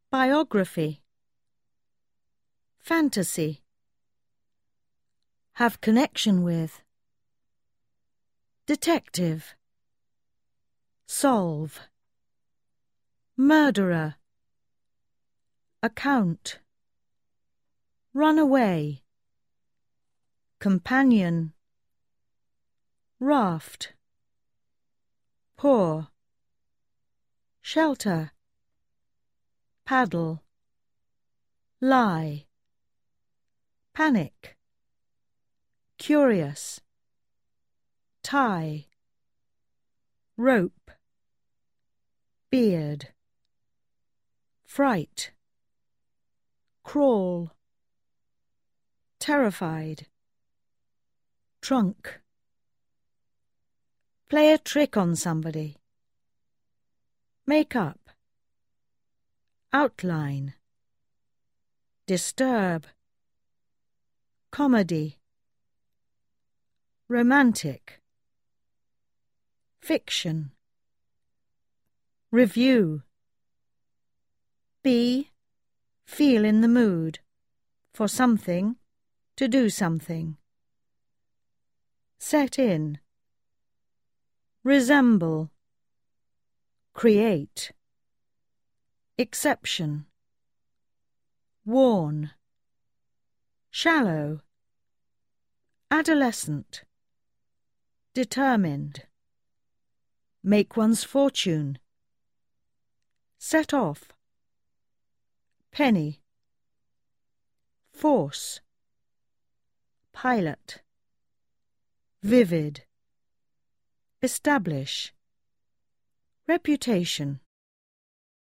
biography, fantasy, have connection with, detective, solve, murderer, account, run away, companion, raft, pour, shelter, paddle, lie, panic, curious, tie, rope, beard, fright, crawl, terrified, trunk, play a trick on somebody, make up, outline, disturb, comedy, romantic, fiction, review, be, feel in the mood, for something, to do something, set in, resemble, create, exception, warn, shallow, adolescent, determined, make one's fortune, set off, penny, force, pilot, vivid, establish, reputation.